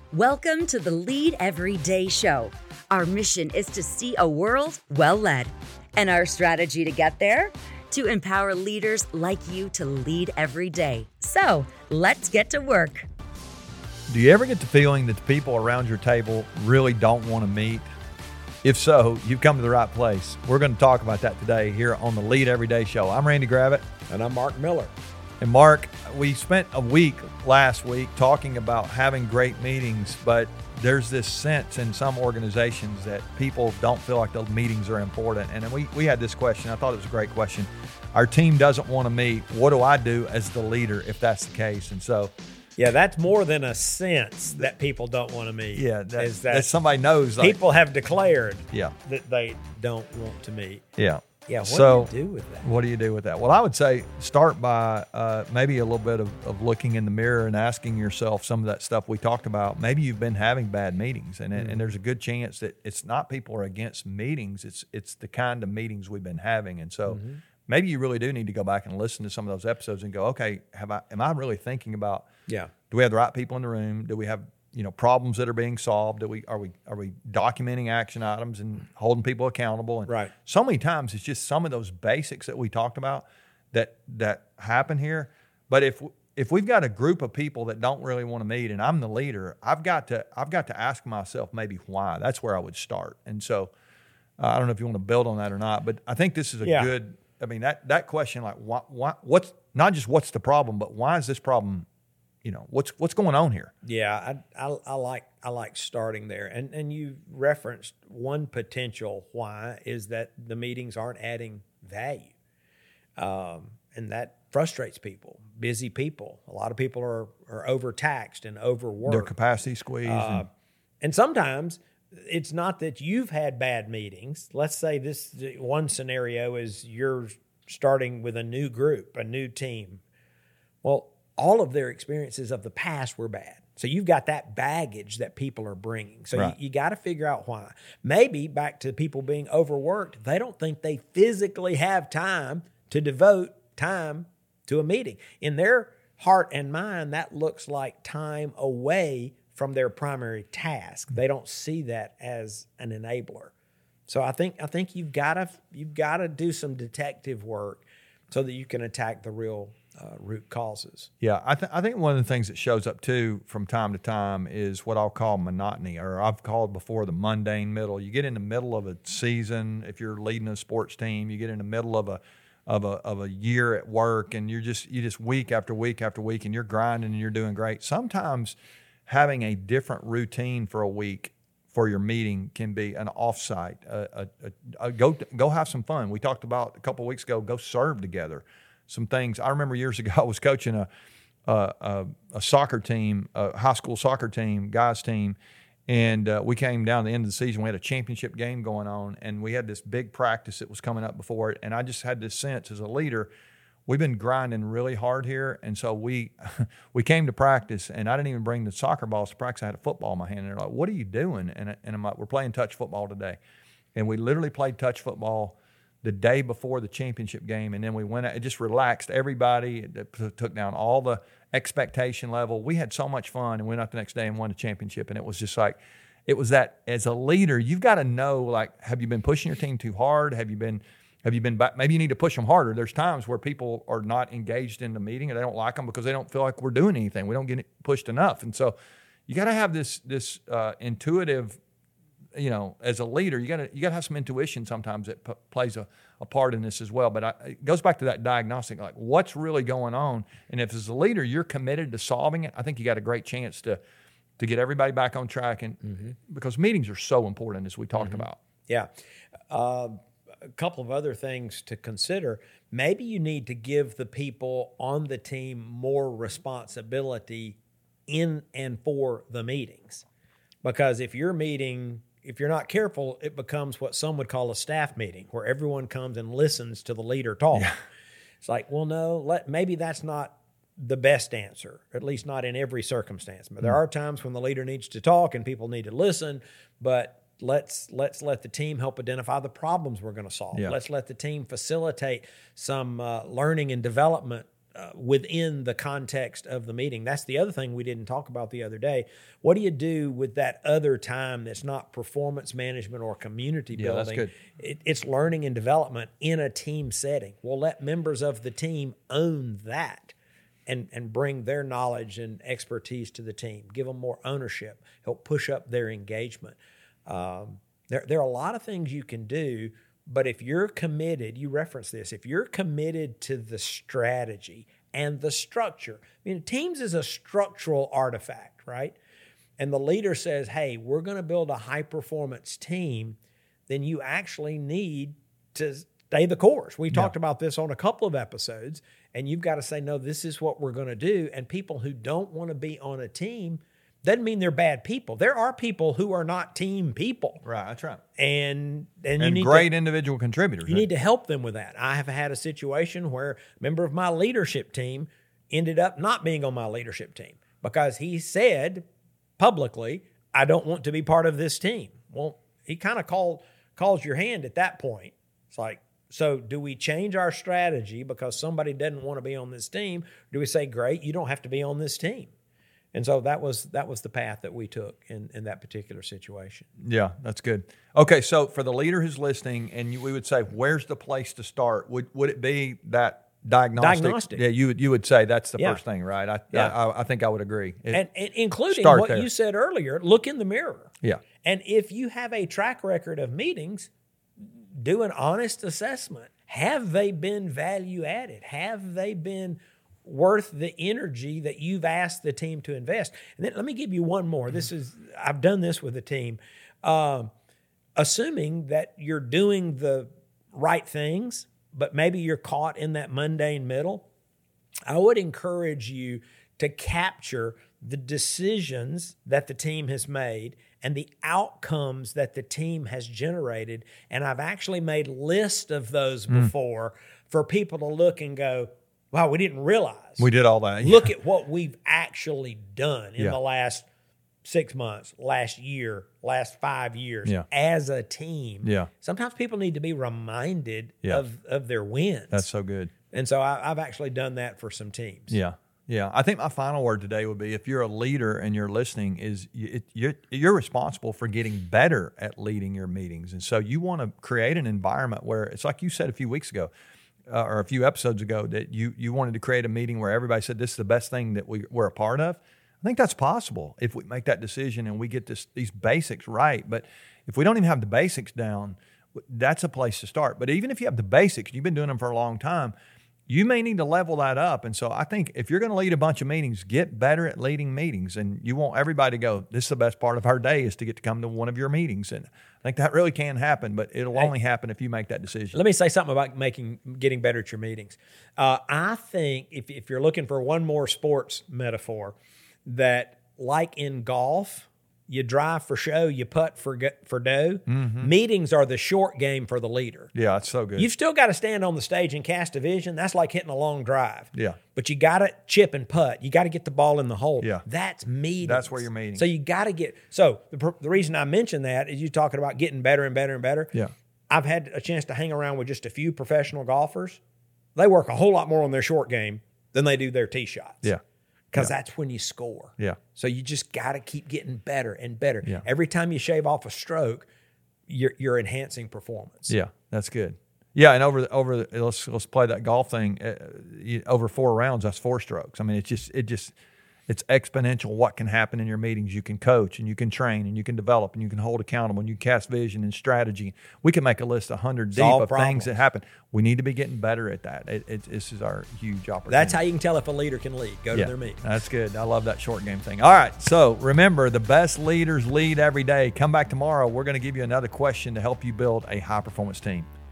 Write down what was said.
Welcome to the Lead Every Day show. Our mission is to see a world well led. And our strategy to get there? To empower leaders like you to lead every day. So let's get to work. Do you ever get the feeling that the people around your table really don't want to meet? If so, you've come to the right place. We're going to talk about that today here on the Lead Every Day show. I'm Randy Gravitt. And I'm Mark Miller. And Mark, we spent a week last week talking about having great meetings, but there's this sense in some organizations that people don't feel like the meetings are important. And we had this question. I thought it was a great question. Our team doesn't want to meet. What do I do as the leader if that's the case? And so, yeah, that's more than a sense that people don't want to meet. Yeah, that somebody knows. People have declared that they don't want to meet. Yeah. Yeah, what do you do with that? What do you do with that? Well, I would say start by maybe a little bit of looking in the mirror and asking yourself some of that stuff we talked about. Maybe you've been having bad meetings, and there's a good chance that it's not people are against meetings. It's the kind of meetings we've been having. And so maybe you really do need to go back and listen to some of those episodes and go, okay, am I really thinking about, do we have the right people in the room? Do we have problems that are being solved? Are we documenting action items and holding people accountable? And right. So many times it's just some of those basics that we talked about that happen here. But if we've got a group of people that don't really want to meet, and I'm the leader, I've got to ask myself maybe why. That's where I would start. And so I don't know if you want to build on that or not, but I think this is a good. I mean that question, like why what's not just what's the problem, but why is this problem? What's going on here? Yeah, I like starting there. And you referenced one potential why is that the meetings aren't adding value. And that frustrates people, busy people. A lot of people are overtaxed and overworked. Their capacity squeezed. And sometimes it's not that you've had bad meetings. Let's say this one scenario is you're starting with a new group, a new team. Well, all of their experiences of the past were bad. So you've got that baggage that people are bringing. So right. you got to figure out why. Maybe back to people being overworked, they don't think they physically have time to devote time to a meeting. In their heart and mind, that looks like time away from their primary task. They don't see that as an enabler. So I think you've got to do some detective work so that you can attack the real root causes. Yeah, I think one of the things that shows up too from time to time is what I'll call monotony, or I've called before the mundane middle. You get in the middle of a season, if you're leading a sports team, you get in the middle of a year at work, and you just week after week after week, and you're grinding and you're doing great. Sometimes having a different routine for a week for your meeting can be an offsite. Go have some fun. We talked about a couple of weeks ago. Go serve together. Some things. I remember years ago I was coaching a soccer team, a high school soccer team, guys team, and we came down to the end of the season. We had a championship game going on, and we had this big practice that was coming up before it. And I just had this sense as a leader, we've been grinding really hard here, and so we came to practice, and I didn't even bring the soccer balls to practice. I had a football in my hand, and they're like, "What are you doing?" And I'm like, "We're playing touch football today," and we literally played touch football the day before the championship game, and then we went out. It just relaxed everybody. It took down all the expectation level. We had so much fun, and went out the next day and won the championship. And it was just like, it was that as a leader, you've got to know, like, have you been pushing your team too hard? Have you been back? Maybe you need to push them harder. There's times where people are not engaged in the meeting, and they don't like them because they don't feel like we're doing anything. We don't get pushed enough, and so you got to have this intuitive. As a leader, you got to have some intuition sometimes that plays a part in this as well. But it goes back to that diagnostic, like what's really going on. And if as a leader you're committed to solving it, I think you got a great chance to get everybody back on track. And because meetings are so important, as we talked about. Yeah. A couple of other things to consider. Maybe you need to give the people on the team more responsibility in and for the meetings. Because if you're not careful, it becomes what some would call a staff meeting, where everyone comes and listens to the leader talk. Yeah. It's like, well, no, maybe that's not the best answer, at least not in every circumstance. But there are times when the leader needs to talk and people need to listen, but let's let the team help identify the problems we're going to solve. Yeah. Let's let the team facilitate some learning and development within the context of the meeting. That's the other thing we didn't talk about the other day. What do you do with that other time that's not performance management or community building? That's good. It's learning and development in a team setting. We'll let members of the team own that and bring their knowledge and expertise to the team, give them more ownership, help push up their engagement. There are a lot of things you can do, but if you're committed, you reference this, if you're committed to the strategy and the structure, I mean, teams is a structural artifact, right? And the leader says, hey, we're going to build a high-performance team, then you actually need to stay the course. We talked about this on a couple of episodes, and you've got to say, no, this is what we're going to do. And people who don't want to be on a team, doesn't mean they're bad people. There are people who are not team people. Right, that's right. And you need great individual contributors. You need to help them with that. I have had a situation where a member of my leadership team ended up not being on my leadership team because he said publicly, I don't want to be part of this team. Well, he kind of calls your hand at that point. It's like, so do we change our strategy because somebody doesn't want to be on this team? Or do we say, great, you don't have to be on this team? And so that was the path that we took in that particular situation. Yeah, that's good. Okay, so for the leader who's listening, and we would say, where's the place to start? Would it be that diagnostic? Yeah, you would say that's the first thing, right? I think I would agree. And including what you said earlier, look in the mirror. Yeah. And if you have a track record of meetings, do an honest assessment. Have they been value added? Have they been worth the energy that you've asked the team to invest? And then let me give you one more. I've done this with a team. Assuming that you're doing the right things, but maybe you're caught in that mundane middle, I would encourage you to capture the decisions that the team has made and the outcomes that the team has generated. And I've actually made lists of those before for people to look and go, wow, we didn't realize. We did all that. Look at what we've actually done in the last 6 months, last year, last 5 years as a team. Yeah. Sometimes people need to be reminded of their wins. That's so good. And so I've actually done that for some teams. Yeah. Yeah. I think my final word today would be, if you're a leader and you're listening, is you're responsible for getting better at leading your meetings. And so you want to create an environment where it's like you said a few weeks ago, or a few episodes ago, that you wanted to create a meeting where everybody said this is the best thing that we're a part of. I think that's possible if we make that decision and we get these basics right. But if we don't even have the basics down, that's a place to start. But even if you have the basics, you've been doing them for a long time, you may need to level that up. And so I think if you're going to lead a bunch of meetings, get better at leading meetings. And you want everybody to go, this is the best part of our day, is to get to come to one of your meetings. And I think that really can happen, but it'll only happen if you make that decision. Let me say something about getting better at your meetings. I think if you're looking for one more sports metaphor, that like in golf, you drive for show, you putt for dough. Mm-hmm. Meetings are the short game for the leader. Yeah, that's so good. You've still got to stand on the stage and cast a vision. That's like hitting a long drive. Yeah. But you got to chip and putt. You got to get the ball in the hole. Yeah. That's meetings. That's where you're meeting. So you got to get – so the reason I mention that is you talking about getting better and better and better. Yeah. I've had a chance to hang around with just a few professional golfers. They work a whole lot more on their short game than they do their tee shots. Yeah. Because that's when you score. Yeah. So you just got to keep getting better and better. Yeah. Every time you shave off a stroke, you're enhancing performance. Yeah, that's good. Yeah, and let's play that golf thing. Over 4 rounds, that's 4 strokes. I mean, it's exponential what can happen in your meetings. You can coach and you can train and you can develop and you can hold accountable and you cast vision and strategy. We can make a list 100 deep of things that happen. We need to be getting better at that. This is our huge opportunity. That's how you can tell if a leader can lead. Go to their meetings. That's good. I love that short game thing. All right, so remember, the best leaders lead every day. Come back tomorrow. We're going to give you another question to help you build a high-performance team.